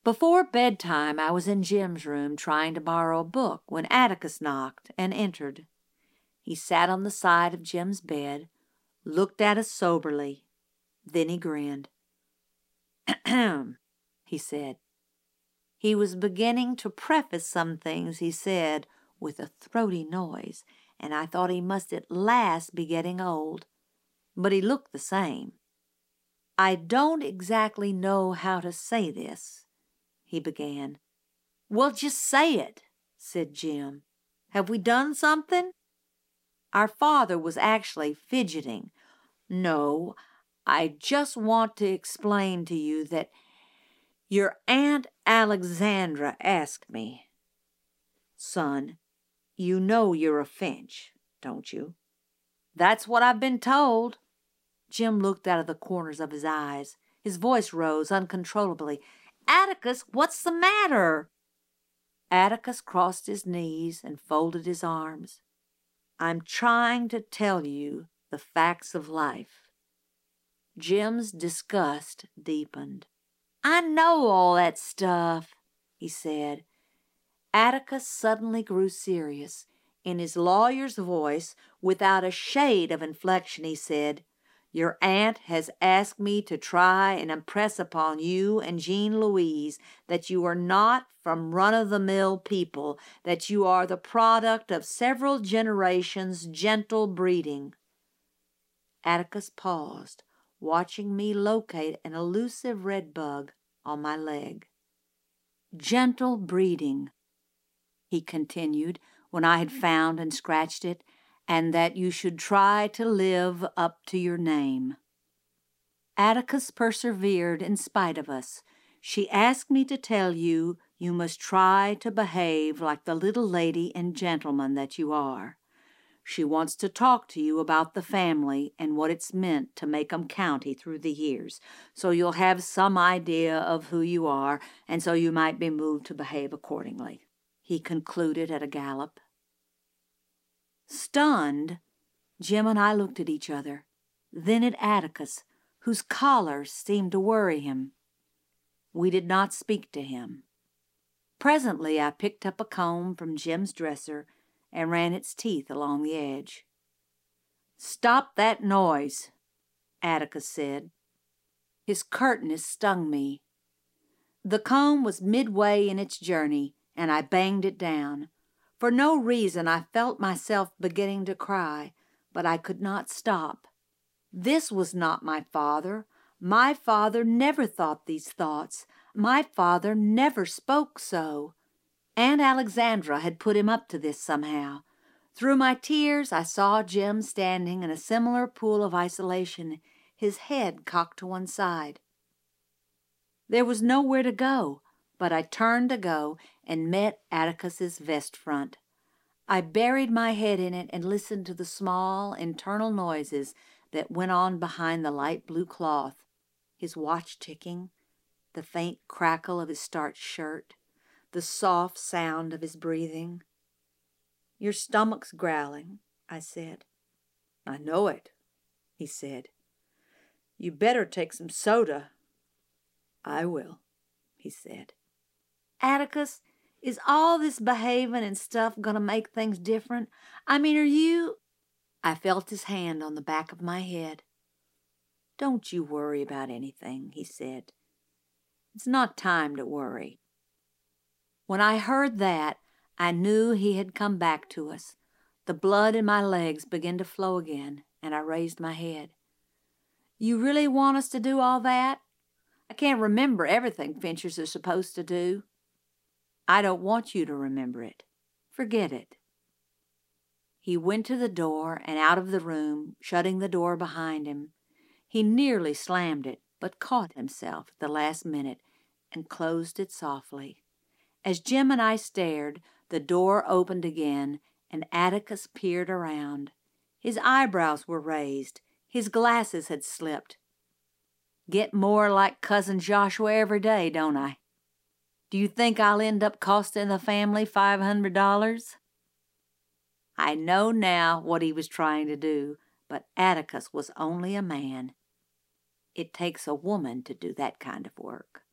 Before bedtime, I was in Jim's room trying to borrow a book when Atticus knocked and entered. He sat on the side of Jim's bed, looked at us soberly. Then he grinned. "Ahem," he said. He was beginning to preface some things he said with a throaty noise, and I thought he must at last be getting old. But he looked the same. "I don't exactly know how to say this," he began. "Well, just say it," said Jim. "Have we done something?" Our father was actually fidgeting. "No, I just want to explain to you that your Aunt Alexandra asked me." "Son, you know you're a Finch, don't you?" "That's what I've been told." Jim looked out of the corners of his eyes. His voice rose uncontrollably. "Atticus, what's the matter?" Atticus crossed his knees and folded his arms. "I'm trying to tell you the facts of life." Jim's disgust deepened. "I know all that stuff," he said. Atticus suddenly grew serious. In his lawyer's voice, without a shade of inflection, he said, "Your aunt has asked me to try and impress upon you and Jean Louise that you are not from run-of-the-mill people, that you are the product of several generations' gentle breeding." Atticus paused, watching me locate an elusive red bug on my leg. "Gentle breeding," he continued when I had found and scratched it, "and that you should try to live up to your name." Atticus persevered in spite of us. "She asked me to tell you you must try to behave like the little lady and gentleman that you are. She wants to talk to you about the family and what it's meant to make 'em county through the years, so you'll have some idea of who you are, and so you might be moved to behave accordingly," he concluded at a gallop. Stunned, Jim and I looked at each other, then at Atticus, whose collar seemed to worry him. We did not speak to him. Presently I picked up a comb from Jim's dresser and ran its teeth along the edge. "Stop that noise," Atticus said. His curtness stung me. The comb was midway in its journey, and I banged it down. For no reason I felt myself beginning to cry, but I could not stop. This was not my father. My father never thought these thoughts. My father never spoke so. Aunt Alexandra had put him up to this somehow. Through my tears, I saw Jim standing in a similar pool of isolation, his head cocked to one side. There was nowhere to go, but I turned to go and met Atticus's vest front. I buried my head in it and listened to the small internal noises that went on behind the light blue cloth, his watch ticking, the faint crackle of his starched shirt, the soft sound of his breathing. "Your stomach's growling," I said. "I know it," he said. "You better take some soda." "I will," he said. "Atticus, is all this behaving and stuff going to make things different? I mean, are you—" I felt his hand on the back of my head. "Don't you worry about anything," he said. "It's not time to worry." When I heard that, I knew he had come back to us. The blood in my legs began to flow again, and I raised my head. "You really want us to do all that? I can't remember everything Finchers are supposed to do." "I don't want you to remember it. Forget it." He went to the door and out of the room, shutting the door behind him. He nearly slammed it, but caught himself at the last minute and closed it softly. As Jim and I stared, the door opened again, and Atticus peered around. His eyebrows were raised. His glasses had slipped. "Get more like Cousin Joshua every day, don't I? Do you think I'll end up costing the family $500? I know now what he was trying to do, but Atticus was only a man. It takes a woman to do that kind of work.